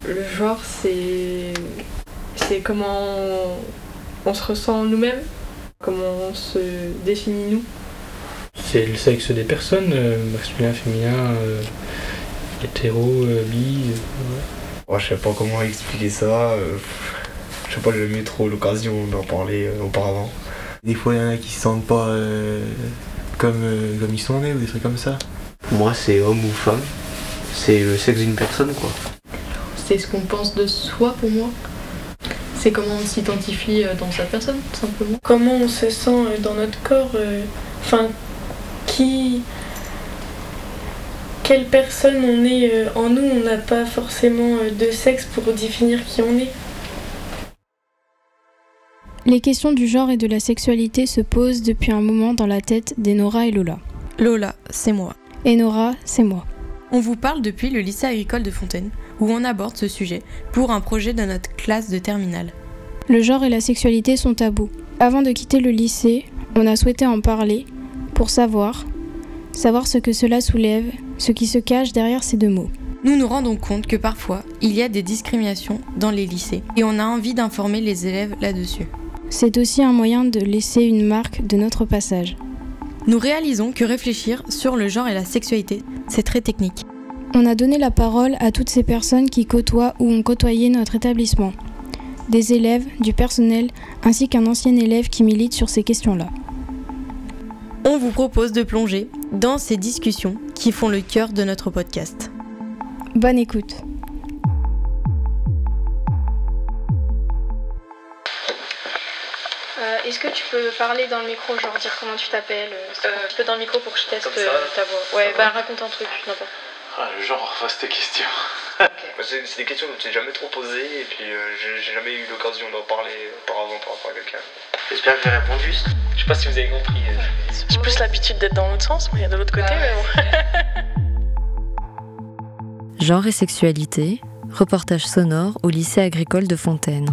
Le genre, c'est comment on se ressent nous-mêmes, comment on se définit nous. C'est le sexe des personnes, masculin, féminin, hétéro, bi. Ouais, je sais pas comment expliquer ça. Je sais pas, j'ai jamais eu trop l'occasion d'en parler auparavant. Des fois, il y en a qui se sentent pas comme ils sont nés ou des trucs comme ça. Pour moi, c'est homme ou femme. C'est le sexe d'une personne, quoi. C'est ce qu'on pense de soi pour moi. C'est comment on s'identifie dans sa personne, tout simplement. Comment on se sent dans notre corps. Quelle personne on est en nous. On n'a pas forcément de sexe pour définir qui on est. Les questions du genre et de la sexualité se posent depuis un moment dans la tête d'Enora et Lola. Lola, c'est moi. Enora, c'est moi. On vous parle depuis le lycée agricole de Fontaine, où on aborde ce sujet pour un projet de notre classe de terminale. Le genre et la sexualité sont tabous. Avant de quitter le lycée, on a souhaité en parler pour savoir ce que cela soulève, ce qui se cache derrière ces deux mots. Nous nous rendons compte que parfois, il y a des discriminations dans les lycées et on a envie d'informer les élèves là-dessus. C'est aussi un moyen de laisser une marque de notre passage. Nous réalisons que réfléchir sur le genre et la sexualité, c'est très technique. On a donné la parole à toutes ces personnes qui côtoient ou ont côtoyé notre établissement. Des élèves, du personnel, ainsi qu'un ancien élève qui milite sur ces questions-là. On vous propose de plonger dans ces discussions qui font le cœur de notre podcast. Bonne écoute. Est-ce que tu peux parler dans le micro, genre dire comment tu t'appelles un petit peu dans le micro pour que je teste ta voix. Ouais, raconte un truc, n'importe. Le genre, vaste question. Okay. C'est des questions que je n'ai jamais trop posées et puis j'ai jamais eu l'occasion d'en parler auparavant par rapport à quelqu'un. J'espère que j'ai répondu. Je sais pas si vous avez compris. J'ai plus l'habitude d'être dans l'autre sens, moi il y a de l'autre côté, mais bon. Genre et sexualité, reportage sonore au lycée agricole de Fontaine.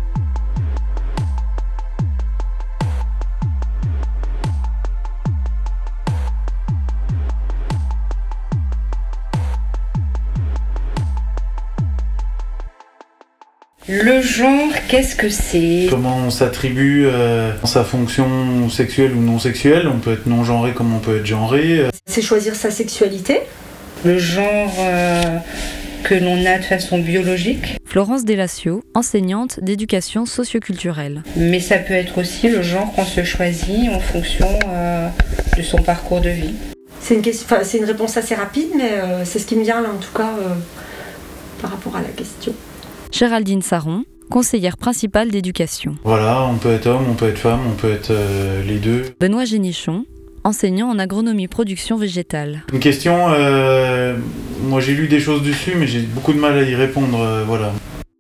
Le genre, qu'est-ce que c'est ? Comment on s'attribue sa fonction sexuelle ou non sexuelle. On peut être non-genré comme on peut être genré. C'est choisir sa sexualité. Le genre que l'on a de façon biologique. Florence Delacio, enseignante d'éducation socioculturelle. Mais ça peut être aussi le genre qu'on se choisit en fonction de son parcours de vie. C'est une réponse assez rapide, mais c'est ce qui me vient là en tout cas par rapport à la question. Géraldine Saron, conseillère principale d'éducation. Voilà, on peut être homme, on peut être femme, on peut être les deux. Benoît Génichon, enseignant en agronomie production végétale. Une question, moi j'ai lu des choses dessus, mais j'ai beaucoup de mal à y répondre, voilà.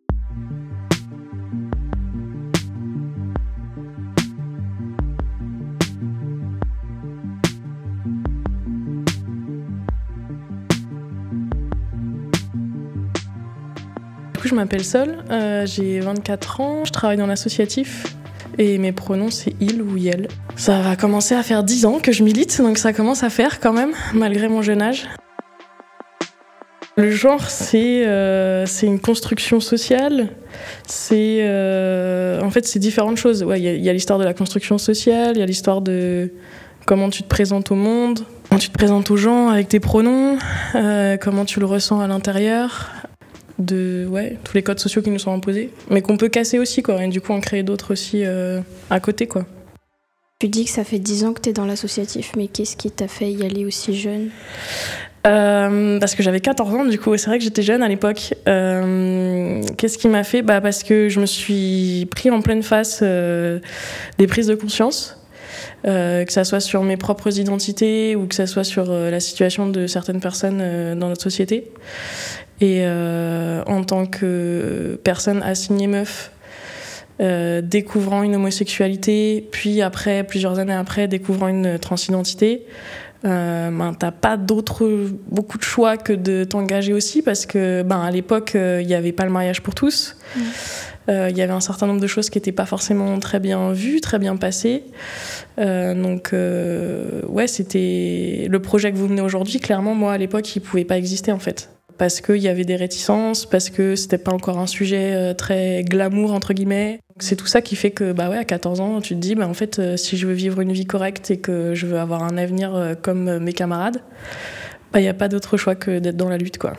Je m'appelle Sol, j'ai 24 ans, je travaille dans l'associatif et mes pronoms c'est il ou yel. Ça va commencer à faire 10 ans que je milite, donc ça commence à faire quand même, malgré mon jeune âge. Le genre c'est une construction sociale, en fait c'est différentes choses. Ouais, y a l'histoire de la construction sociale, il y a l'histoire de comment tu te présentes au monde, comment tu te présentes aux gens avec tes pronoms, comment tu le ressens à l'intérieur. De tous les codes sociaux qui nous sont imposés, mais qu'on peut casser aussi, quoi, et du coup en créer d'autres aussi à côté, quoi. Tu dis que ça fait 10 ans que t'es dans l'associatif, mais qu'est-ce qui t'a fait y aller aussi jeune ? Parce que j'avais 14 ans, du coup, et c'est vrai que j'étais jeune à l'époque. Qu'est-ce qui m'a fait ? Parce que je me suis pris en pleine face des prises de conscience, que ça soit sur mes propres identités ou que ça soit sur la situation de certaines personnes dans notre société. Et en tant que personne assignée meuf, découvrant une homosexualité, puis après, plusieurs années après, découvrant une transidentité, t'as pas beaucoup de choix que de t'engager aussi, parce que à l'époque, il n'y avait pas le mariage pour tous. Il y avait un certain nombre de choses qui n'étaient pas forcément très bien vues, très bien passées. C'était le projet que vous menez aujourd'hui. Clairement, moi, à l'époque, il ne pouvait pas exister, en fait. parce qu'il y avait des réticences, parce que c'était pas encore un sujet très glamour, entre guillemets. C'est tout ça qui fait que, à 14 ans, tu te dis, en fait, si je veux vivre une vie correcte et que je veux avoir un avenir comme mes camarades, il n'y a pas d'autre choix que d'être dans la lutte, quoi.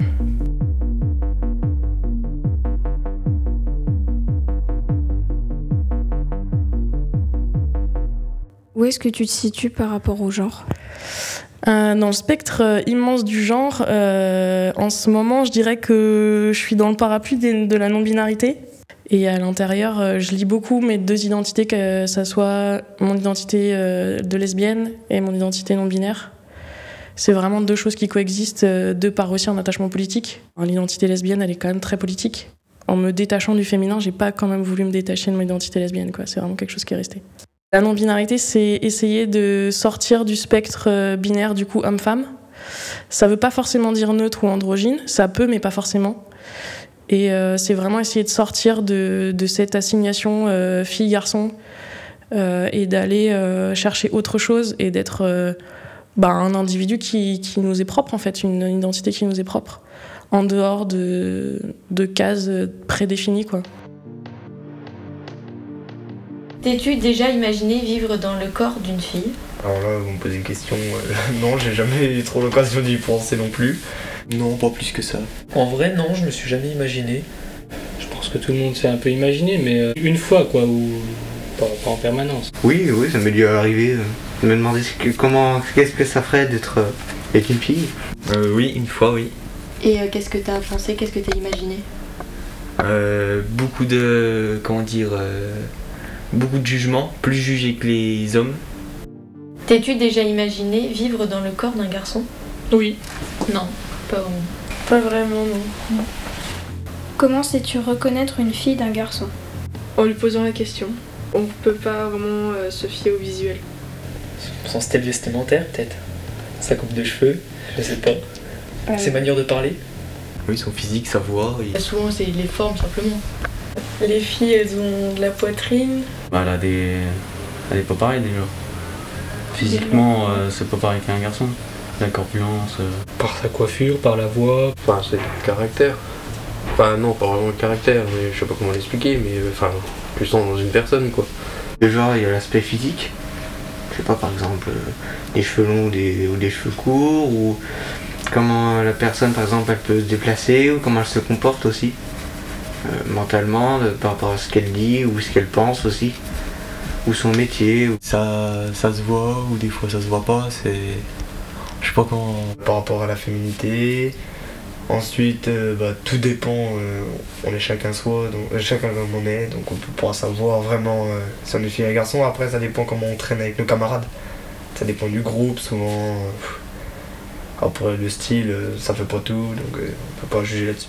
Où est-ce que tu te situes par rapport au genre ? Dans le spectre immense du genre, en ce moment, je dirais que je suis dans le parapluie de la non-binarité. Et à l'intérieur, je lis beaucoup mes deux identités, que ça soit mon identité de lesbienne et mon identité non-binaire. C'est vraiment deux choses qui coexistent, de par aussi un attachement politique. L'identité lesbienne, elle est quand même très politique. En me détachant du féminin, j'ai pas quand même voulu me détacher de mon identité lesbienne, quoi. C'est vraiment quelque chose qui est resté. La non-binarité, c'est essayer de sortir du spectre binaire, du coup, homme-femme. Ça veut pas forcément dire neutre ou androgyne, ça peut, mais pas forcément. Et c'est vraiment essayer de sortir de cette assignation fille-garçon et d'aller chercher autre chose et d'être un individu qui nous est propre, en fait, une identité qui nous est propre, en dehors de cases prédéfinies, quoi. T'es-tu déjà imaginé vivre dans le corps d'une fille ? Alors là, vous me posez une question. Non, j'ai jamais eu trop l'occasion d'y penser non plus. Non, pas plus que ça. En vrai, non, je me suis jamais imaginé. Je pense que tout le monde s'est un peu imaginé, mais une fois, quoi, ou pas en permanence. Oui, ça m'est dû arriver de me demander qu'est-ce que ça ferait d'être avec une fille. Oui, une fois, oui. Et qu'est-ce que t'as pensé ? Qu'est-ce que t'as imaginé ? Beaucoup de... beaucoup de jugements, plus jugés que les hommes. T'es-tu déjà imaginé vivre dans le corps d'un garçon ? Oui. Non, pas vraiment. Pas vraiment, non. Comment sais-tu reconnaître une fille d'un garçon ? En lui posant la question. On peut pas vraiment se fier au visuel. Son style vestimentaire, peut-être. Sa coupe de cheveux, je sais pas. Ses manières de parler. Oui, son physique, sa voix. Souvent, c'est les formes, simplement. Les filles, elles ont de la poitrine. Elle est pas pareille déjà. Physiquement, c'est pas pareil qu'un garçon. La corpulence. Par sa coiffure, par la voix. Enfin, c'est le caractère. Enfin, non, pas vraiment le caractère, mais je sais pas comment l'expliquer, mais plus dans une personne, quoi. Déjà, il y a l'aspect physique. Je sais pas, par exemple, des cheveux longs ou des cheveux courts, ou comment la personne, par exemple, elle peut se déplacer, ou comment elle se comporte aussi. Mentalement, par rapport à ce qu'elle dit ou ce qu'elle pense aussi, ou son métier. Ça se voit ou des fois ça se voit pas, c'est... Je sais pas comment... Par rapport à la féminité, ensuite tout dépend, on est chacun soi, donc chacun comme on est, donc on pourra savoir vraiment si on est fille et garçon. Après ça dépend comment on traîne avec nos camarades, ça dépend du groupe souvent. Après le style, ça fait pas tout, donc on peut pas juger là-dessus.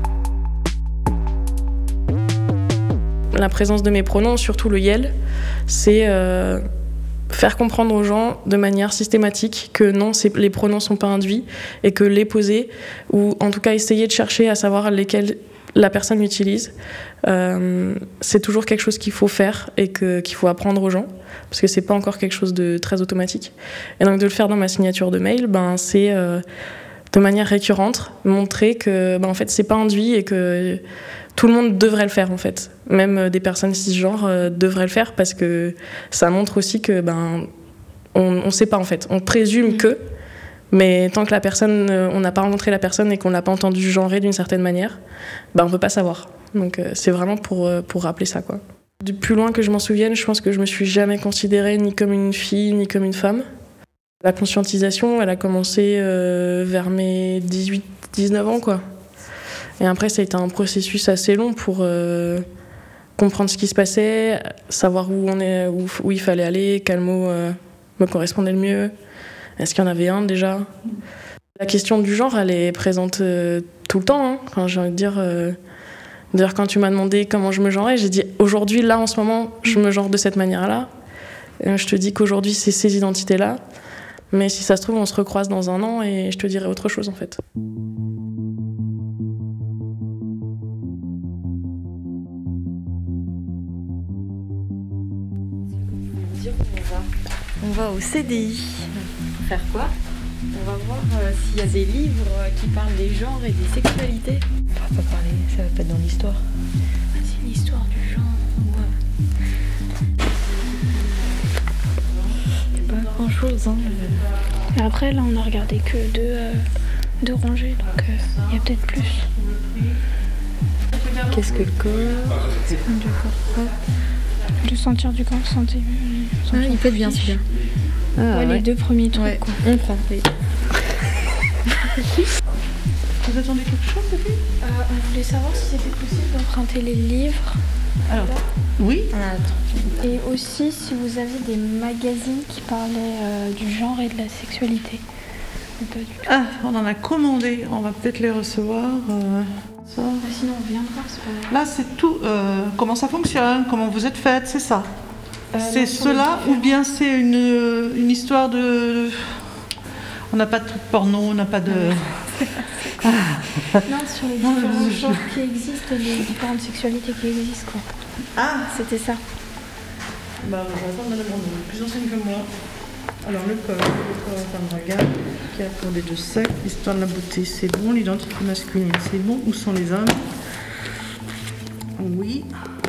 La présence de mes pronoms, surtout le yel, c'est faire comprendre aux gens de manière systématique que non, les pronoms sont pas induits et que les poser, ou en tout cas essayer de chercher à savoir lesquels la personne utilise, c'est toujours quelque chose qu'il faut faire et qu'il faut apprendre aux gens, parce que c'est pas encore quelque chose de très automatique. Et donc de le faire dans ma signature de mail, c'est de manière récurrente montrer que en fait c'est pas induit et que tout le monde devrait le faire, en fait. Même des personnes cisgenres devraient le faire, parce que ça montre aussi que on sait pas, en fait. On présume que, mais tant que la personne, on n'a pas rencontré la personne et qu'on l'a pas entendu genrer d'une certaine manière, on peut pas savoir. Donc c'est vraiment pour rappeler ça, quoi. Du plus loin que je m'en souvienne, je pense que je me suis jamais considérée ni comme une fille ni comme une femme. La conscientisation, elle a commencé vers mes 18-19 ans, quoi. Et après, ça a été un processus assez long pour comprendre ce qui se passait, savoir où il fallait aller, quel mot me correspondait le mieux. Est-ce qu'il y en avait un déjà ? La question du genre, elle est présente tout le temps. Enfin, j'ai envie de dire... D'ailleurs, quand tu m'as demandé comment je me genrais, j'ai dit aujourd'hui, là, en ce moment, je me genre de cette manière-là. Et je te dis qu'aujourd'hui, c'est ces identités-là. Mais si ça se trouve, on se recroise dans un an et je te dirai autre chose, en fait. On va au CDI. Faire quoi ? On va voir s'il y a des livres qui parlent des genres et des sexualités. On va pas parler, ça va pas être dans l'histoire. C'est une histoire du genre. Pas grand chose, hein. Mais après, là, on a regardé que deux rangées, donc il y a peut-être plus. Qu'est-ce que le corps? Du corps. Le sentir du corps, sentir. Il peut être bien celui-là. Ouais, les deux premiers trucs, quoi. On prend. Oui. Vous attendez quelque chose, Sophie? On voulait savoir si c'était possible d'emprunter les livres. Alors, oui. Et aussi si vous avez des magazines qui parlaient du genre et de la sexualité. Ou pas du tout. Ah, on en a commandé, on va peut-être les recevoir. Ça. Sinon on viendra, c'est pas grave. Là, c'est tout. Comment ça fonctionne, comment vous êtes faites, c'est ça. C'est cela, ou bien c'est une histoire de. On n'a pas de truc porno, on n'a pas de. Non, sur les différents genres qui existent, les différentes sexualités qui existent, quoi. Ah, c'était ça. Bah, je vais attendre Madame Brandon, plus ancienne que moi. Alors, le corps femme draga, qui a pour les deux sexes, l'histoire de la beauté, c'est bon, l'identité masculine, c'est bon, où sont les hommes? Oui.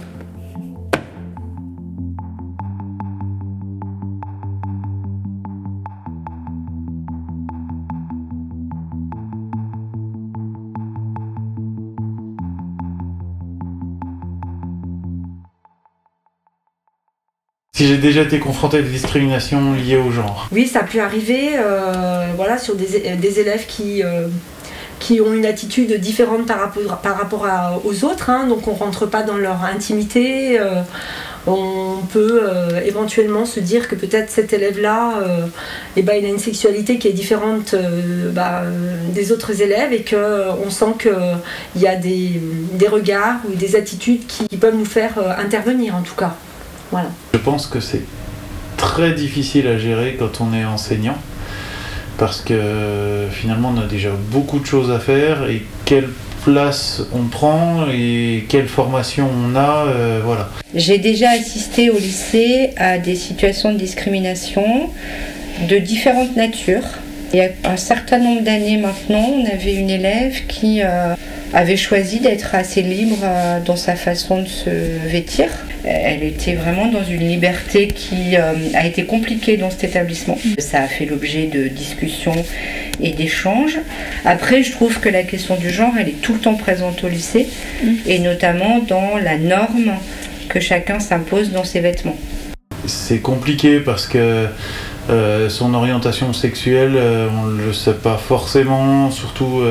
Si j'ai déjà été confronté à des discriminations liées au genre. Oui, ça a pu arriver voilà, sur des élèves qui ont une attitude différente par rapport aux autres, hein, donc on ne rentre pas dans leur intimité. On peut éventuellement se dire que peut-être cet élève-là, il a une sexualité qui est différente des autres élèves et qu'on sent qu'il y a des regards ou des attitudes qui peuvent nous faire intervenir en tout cas. Voilà. Je pense que c'est très difficile à gérer quand on est enseignant parce que finalement on a déjà beaucoup de choses à faire et quelle place on prend et quelle formation on a, voilà. J'ai déjà assisté au lycée à des situations de discrimination de différentes natures. Il y a un certain nombre d'années maintenant, on avait une élève qui avait choisi d'être assez libre dans sa façon de se vêtir. Elle était vraiment dans une liberté qui a été compliquée dans cet établissement. Ça a fait l'objet de discussions et d'échanges. Après, je trouve que la question du genre, elle est tout le temps présente au lycée, et notamment dans la norme que chacun s'impose dans ses vêtements. C'est compliqué parce que son orientation sexuelle, on ne le sait pas forcément, surtout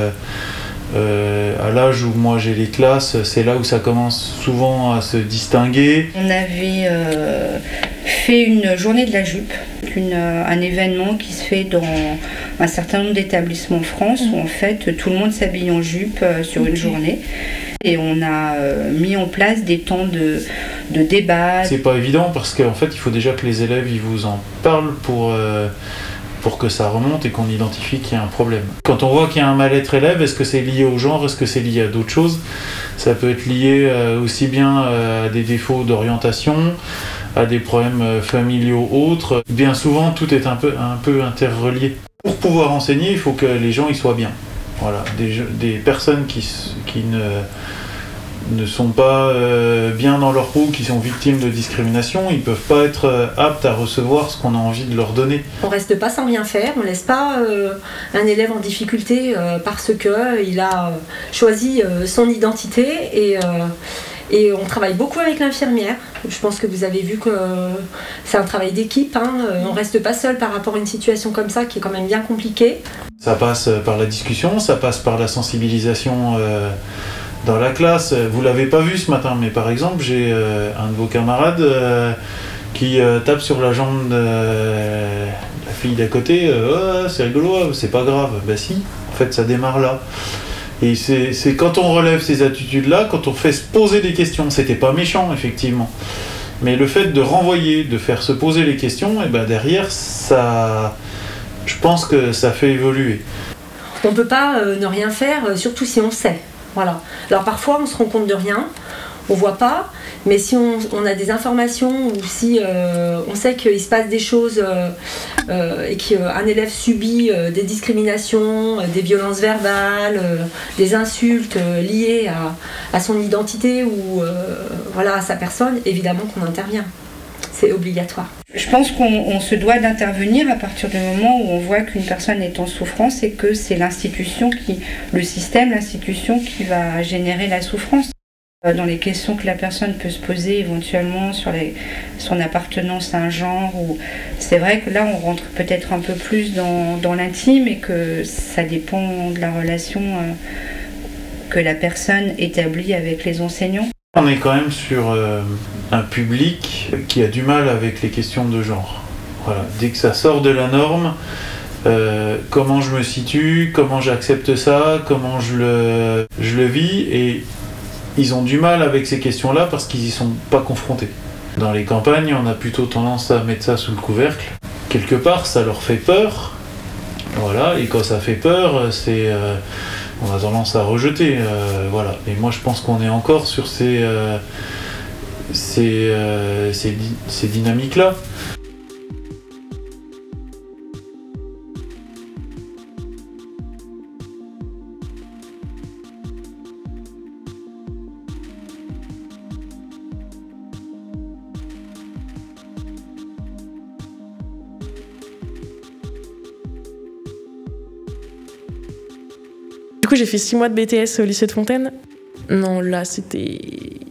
à l'âge où moi j'ai les classes, c'est là où ça commence souvent à se distinguer. On avait fait une journée de la jupe, un événement qui se fait dans un certain nombre d'établissements en France où en fait tout le monde s'habille en jupe sur une journée. Et on a mis en place des temps de débat. C'est pas évident parce qu'en fait il faut déjà que les élèves ils vous en parlent pour que ça remonte et qu'on identifie qu'il y a un problème. Quand on voit qu'il y a un mal-être élève, est-ce que c'est lié au genre, est-ce que c'est lié à d'autres choses? Ça peut être lié aussi bien à des défauts d'orientation, à des problèmes familiaux autres. Bien souvent, tout est un peu interrelié. Pour pouvoir enseigner, il faut que les gens y soient bien. Voilà, des personnes qui ne sont pas bien dans leur peau, qui sont victimes de discrimination, ils ne peuvent pas être aptes à recevoir ce qu'on a envie de leur donner. On ne reste pas sans rien faire, on ne laisse pas un élève en difficulté parce qu'il a choisi son identité et on travaille beaucoup avec l'infirmière. Je pense que vous avez vu que c'est un travail d'équipe, hein. On ne reste pas seul par rapport à une situation comme ça qui est quand même bien compliquée. Ça passe par la discussion, ça passe par la sensibilisation dans la classe. Vous l'avez pas vu ce matin, mais par exemple, j'ai un de vos camarades qui tape sur la jambe de la fille d'à côté. Oh, c'est rigolo, c'est pas grave. Ben si, en fait, ça démarre là. Et c'est quand on relève ces attitudes-là, quand on fait se poser des questions. C'était pas méchant, effectivement. Mais le fait de renvoyer, de faire se poser les questions, et ben derrière, ça, je pense que ça fait évoluer. On ne peut pas ne rien faire, surtout si on sait. Voilà. Alors parfois on se rend compte de rien, on voit pas, mais si on a des informations ou si on sait qu'il se passe des choses et qu'un élève subit des discriminations, des violences verbales, des insultes liées à son identité ou voilà, à sa personne, évidemment qu'on intervient. C'est obligatoire. Je pense qu'on se doit d'intervenir à partir du moment où on voit qu'une personne est en souffrance et que c'est l'institution l'institution qui va générer la souffrance. Dans les questions que la personne peut se poser éventuellement sur son appartenance à un genre, c'est vrai que là on rentre peut-être un peu plus dans l'intime et que ça dépend de la relation que la personne établit avec les enseignants. On est quand même sur un public qui a du mal avec les questions de genre. Voilà. Dès que ça sort de la norme, comment je me situe, comment j'accepte ça, comment je le vis, et ils ont du mal avec ces questions-là parce qu'ils y sont pas confrontés. Dans les campagnes, on a plutôt tendance à mettre ça sous le couvercle. Quelque part, ça leur fait peur. Voilà, et quand ça fait peur, on a tendance à rejeter, voilà. Et moi, je pense qu'on est encore sur ces dynamiques-là. Du coup, j'ai fait 6 mois de BTS au lycée de Fontaine. Non, là, c'était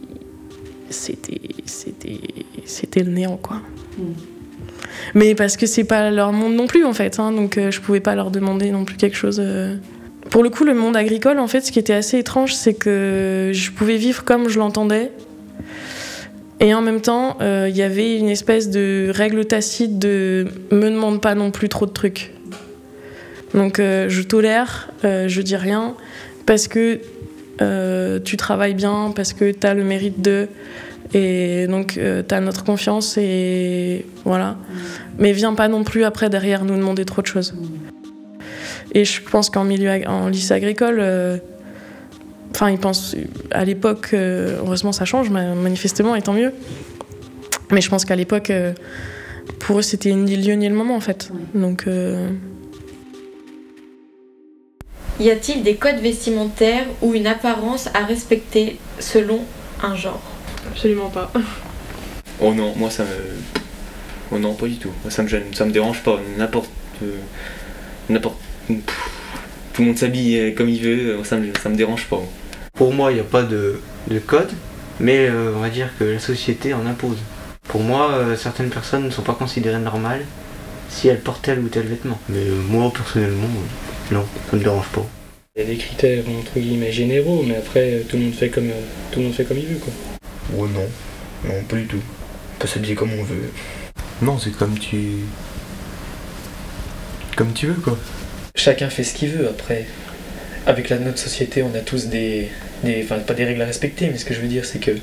le néant, quoi. Mais parce que c'est pas leur monde non plus, en fait, hein, donc je pouvais pas leur demander non plus quelque chose. Pour le coup, le monde agricole, en fait, ce qui était assez étrange, c'est que je pouvais vivre comme je l'entendais. Et en même temps, il y avait une espèce de règle tacite de me demande pas non plus trop de trucs. Donc je tolère, je dis rien, parce que tu travailles bien, parce que t'as le mérite de, et donc t'as notre confiance, et voilà. Mais viens pas non plus après derrière nous demander trop de choses. Et je pense qu'en lycée agricole, ils pensent à l'époque, heureusement ça change manifestement, et tant mieux. Mais je pense qu'à l'époque, pour eux c'était ni le lieu ni le moment en fait. Donc y a-t-il des codes vestimentaires ou une apparence à respecter selon un genre ? Absolument pas. Oh non, moi ça me... Oh non, pas du tout. Moi, ça me gêne, ça me dérange pas. N'importe... Tout le monde s'habille comme il veut, ça me dérange pas. Pour moi, il n'y a pas de code, mais on va dire que la société en impose. Pour moi, certaines personnes ne sont pas considérées normales si elles portent tel ou tel vêtement. Mais moi, personnellement, non, ça me dérange pas. Il y a des critères entre guillemets généraux, mais après tout le monde fait comme il veut, quoi. Oh non, pas du tout. On peut s'habiller comme on veut. Non, c'est comme tu veux, quoi. Chacun fait ce qu'il veut. Après, avec notre société, on a tous pas des règles à respecter, mais ce que je veux dire, c'est que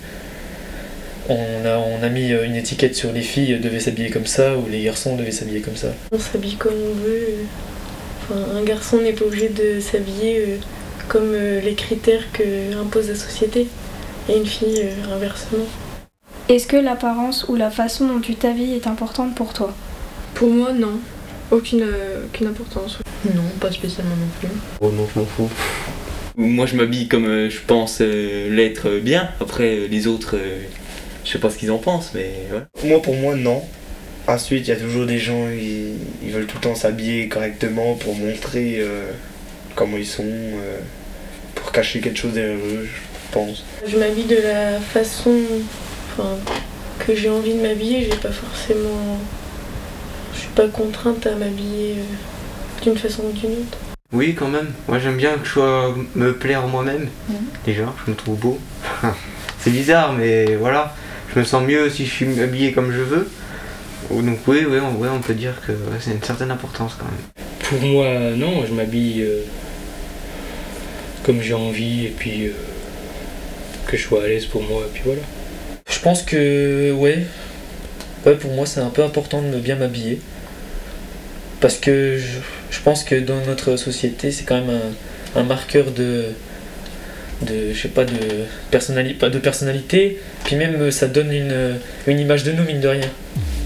on a mis une étiquette sur les filles devaient s'habiller comme ça, ou les garçons devaient s'habiller comme ça. On s'habille comme on veut. Un garçon n'est pas obligé de s'habiller comme les critères que impose la société, et une fille inversement. Est-ce que l'apparence ou la façon dont tu t'habilles est importante pour toi ? Pour moi, non. Aucune importance. Non, pas spécialement non plus. Oh non, je m'en fous. Moi je m'habille comme je pense l'être bien. Après les autres, je sais pas ce qu'ils en pensent, mais voilà. Pour moi, non. Ensuite, il y a toujours des gens, ils veulent tout le temps s'habiller correctement pour montrer comment ils sont, pour cacher quelque chose derrière eux, je pense. Je m'habille de la façon que j'ai envie de m'habiller, j'ai pas forcément... Je suis pas contrainte à m'habiller d'une façon ou d'une autre. Oui, quand même. Moi, j'aime bien que je sois me plaire moi-même. Déjà, je me trouve beau. C'est bizarre, mais voilà. Je me sens mieux si je suis habillé comme je veux. Donc oui, on peut dire que c'est une certaine importance quand même. Pour moi, non, je m'habille comme j'ai envie, et puis que je sois à l'aise pour moi, et puis voilà. Je pense que, pour moi c'est un peu important de bien m'habiller. Parce que je pense que dans notre société, c'est quand même un marqueur je sais pas, de personnalité, puis même ça donne une image de nous, mine de rien.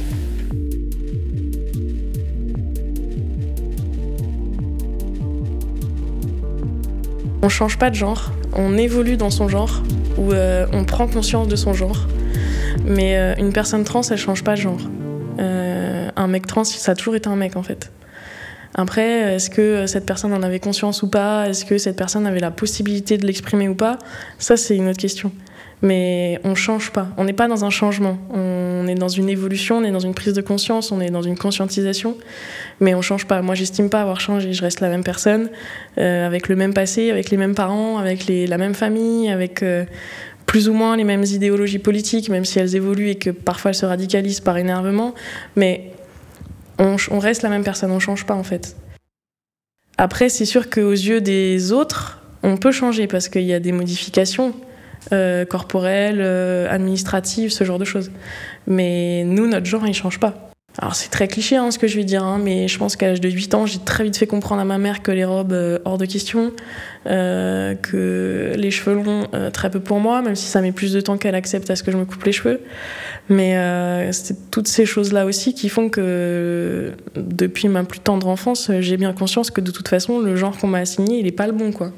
On change pas de genre, on évolue dans son genre, ou on prend conscience de son genre. Mais une personne trans, elle change pas de genre. Un mec trans, ça a toujours été un mec en fait. Après, est-ce que cette personne en avait conscience ou pas? Est-ce que cette personne avait la possibilité de l'exprimer ou pas? Ça, c'est une autre question. Mais on change pas. On n'est pas dans un changement. On est dans une évolution, on est dans une prise de conscience, on est dans une conscientisation. Mais on change pas. Moi, j'estime pas avoir changé. Je reste la même personne, avec le même passé, avec les mêmes parents, avec la même famille, avec plus ou moins les mêmes idéologies politiques, même si elles évoluent et que parfois elles se radicalisent par énervement. Mais on reste la même personne, on change pas en fait. Après, c'est sûr qu'aux yeux des autres, on peut changer parce qu'il y a des modifications corporelles, administratives, ce genre de choses. Mais nous, notre genre, il change pas. Alors c'est très cliché ce que je vais dire, mais je pense qu'à l'âge de 8 ans, j'ai très vite fait comprendre à ma mère que les robes, hors de question, que les cheveux longs, très peu pour moi, même si ça met plus de temps qu'elle accepte à ce que je me coupe les cheveux. Mais c'est toutes ces choses-là aussi qui font que depuis ma plus tendre enfance, j'ai bien conscience que de toute façon, le genre qu'on m'a assigné, il est pas le bon, quoi.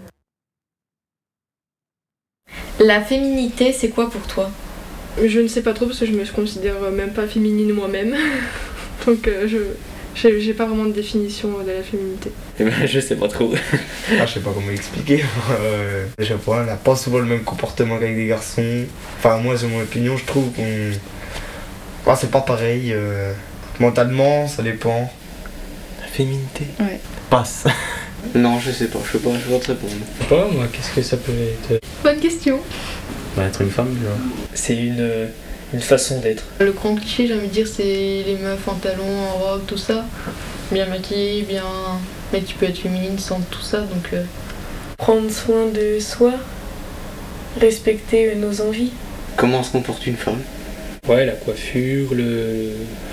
La féminité, c'est quoi pour toi ? Je ne sais pas trop parce que je me considère même pas féminine moi-même. Donc j'ai pas vraiment de définition de la féminité. Eh ben, je sais pas trop. Je sais pas comment expliquer. Je sais pas, elle n'a pas souvent le même comportement qu'avec des garçons. Enfin, moi, c'est mon opinion, je trouve qu'on... c'est pas pareil. Mentalement, ça dépend. La féminité. Ouais. Passe. Non, je sais pas te répondre. Je sais pas, moi, qu'est-ce que ça peut être? Bonne question. Être une femme, tu vois. C'est une façon d'être. Le grand cliché, j'ai envie de dire, c'est les meufs en talons, en robe, tout ça. Bien maquillées, bien... Mais tu peux être féminine sans tout ça, donc... Prendre soin de soi, respecter nos envies. Comment se comporte une femme? Ouais, la coiffure, le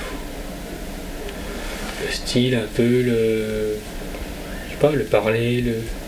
style, un peu, je sais pas, le parler,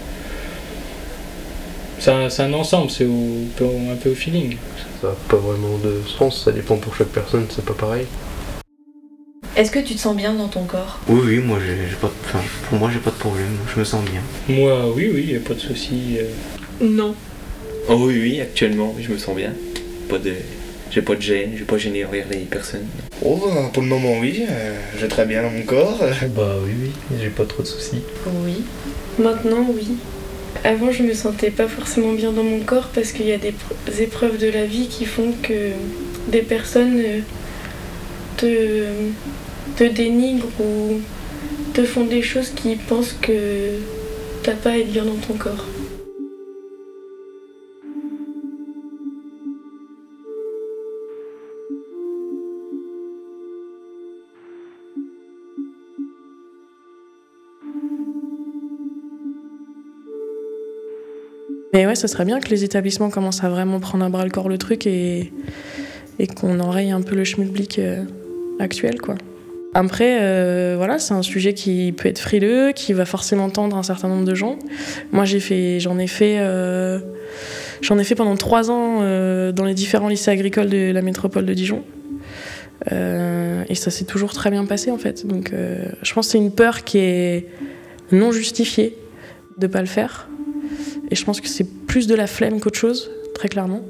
C'est un ensemble, c'est un peu au feeling. Ça n'a pas vraiment de sens, ça dépend pour chaque personne, c'est pas pareil. Est-ce que tu te sens bien dans ton corps ? Oui, moi pour moi j'ai pas de problème, je me sens bien. Moi oui, y a pas de souci. Non. Oh oui, actuellement, je me sens bien. J'ai pas de gêne, je vais pas gêner envers les personnes. Oh, pour le moment oui, j'ai très bien dans mon corps. Bah oui, j'ai pas trop de soucis. Oui. Maintenant oui. Avant, je me sentais pas forcément bien dans mon corps parce qu'il y a des épreuves de la vie qui font que des personnes te dénigrent ou te font des choses qui pensent que t'as pas à être bien dans ton corps. Mais ouais, ce serait bien que les établissements commencent à vraiment prendre à bras le corps le truc et qu'on enraye un peu le schmilblick actuel, quoi. Après, voilà, c'est un sujet qui peut être frileux, qui va forcément tendre un certain nombre de gens. Moi, j'en ai fait pendant 3 ans dans les différents lycées agricoles de la métropole de Dijon. Et ça s'est toujours très bien passé, en fait. Donc, je pense que c'est une peur qui est non justifiée de pas le faire. Et je pense que c'est plus de la flemme qu'autre chose, très clairement.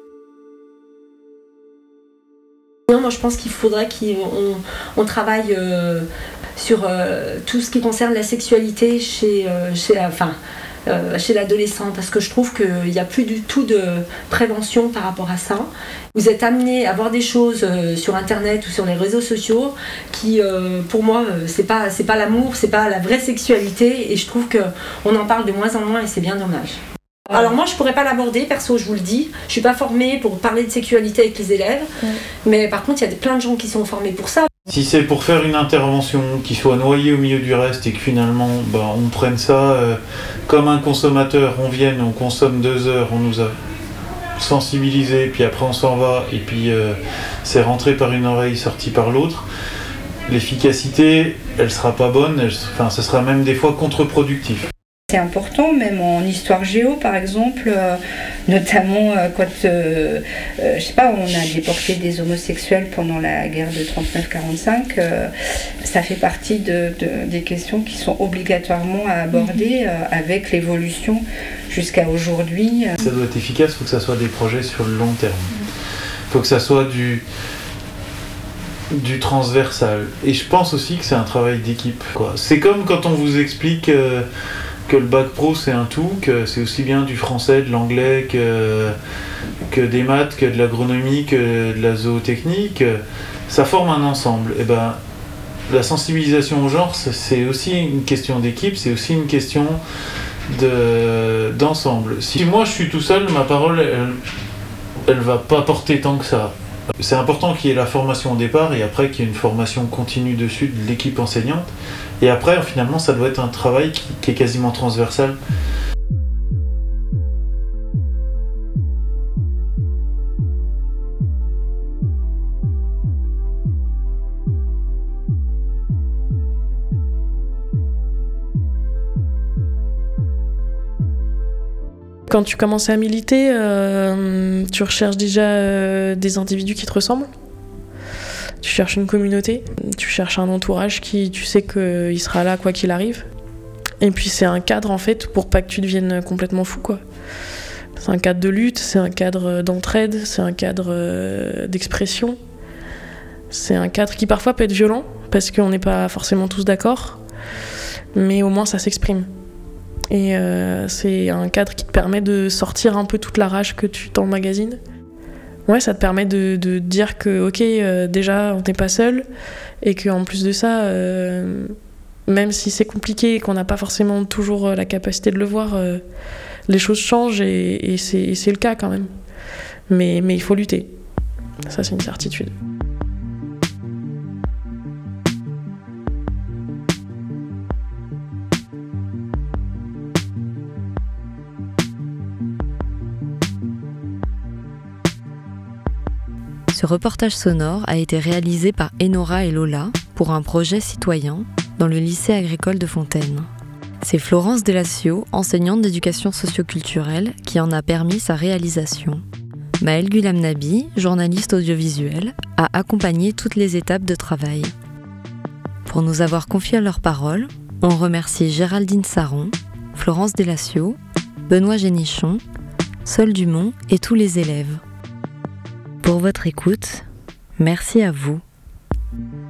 Moi, je pense qu'il faudrait qu'on travaille sur tout ce qui concerne la sexualité chez l'adolescent, parce que je trouve qu'il n'y a plus du tout de prévention par rapport à ça. Vous êtes amené à voir des choses sur Internet ou sur les réseaux sociaux qui, pour moi, c'est pas l'amour, c'est pas la vraie sexualité, et je trouve qu'on en parle de moins en moins et c'est bien dommage. Alors moi je pourrais pas l'aborder, perso je vous le dis, je suis pas formée pour parler de sexualité avec les élèves, mais par contre il y a plein de gens qui sont formés pour ça. Si c'est pour faire une intervention qui soit noyée au milieu du reste et que finalement on prenne ça comme un consommateur, on consomme 2 heures, on nous a sensibilisés, puis après on s'en va, et puis c'est rentré par une oreille, sorti par l'autre, l'efficacité elle sera pas bonne, ça sera même des fois contre-productif. C'est important, même en histoire géo par exemple, notamment quand, je sais pas, on a déporté des homosexuels pendant la guerre de 39-45, ça fait partie des questions qui sont obligatoirement à aborder avec l'évolution jusqu'à aujourd'hui. Ça doit être efficace, il faut que ça soit des projets sur le long terme. Il faut que ça soit du transversal. Et je pense aussi que c'est un travail d'équipe, quoi. C'est comme quand on vous explique que le bac pro c'est un tout, que c'est aussi bien du français, de l'anglais, que des maths, que de l'agronomie, que de la zootechnique. Ça forme un ensemble. Et ben, la sensibilisation au genre, c'est aussi une question d'équipe, c'est aussi une question d'ensemble. Si moi je suis tout seul, ma parole, elle va pas porter tant que ça. C'est important qu'il y ait la formation au départ et après qu'il y ait une formation continue dessus de l'équipe enseignante. Et après, finalement, ça doit être un travail qui est quasiment transversal. Quand tu commences à militer, tu recherches déjà des individus qui te ressemblent. Tu cherches une communauté, tu cherches un entourage qui, tu sais qu'il sera là quoi qu'il arrive. Et puis c'est un cadre en fait pour pas que tu deviennes complètement fou, quoi. C'est un cadre de lutte, c'est un cadre d'entraide, c'est un cadre d'expression. C'est un cadre qui parfois peut être violent parce qu'on n'est pas forcément tous d'accord, mais au moins ça s'exprime. Et c'est un cadre qui te permet de sortir un peu toute la rage que tu t'emmagasines. Ouais, ça te permet de dire que, ok, déjà, on n'est pas seul, et qu'en plus de ça, même si c'est compliqué et qu'on n'a pas forcément toujours la capacité de le voir, les choses changent et c'est le cas quand même. Mais il faut lutter. Ça, c'est une certitude. Ce reportage sonore a été réalisé par Enora et Lola pour un projet citoyen dans le lycée agricole de Fontaine. C'est Florence Delacio, enseignante d'éducation socioculturelle, qui en a permis sa réalisation. Maëlle Gulamnabi, journaliste audiovisuelle, a accompagné toutes les étapes de travail. Pour nous avoir confié leurs paroles, on remercie Géraldine Saron, Florence Delacio, Benoît Génichon, Sol Dumont et tous les élèves. Pour votre écoute, merci à vous.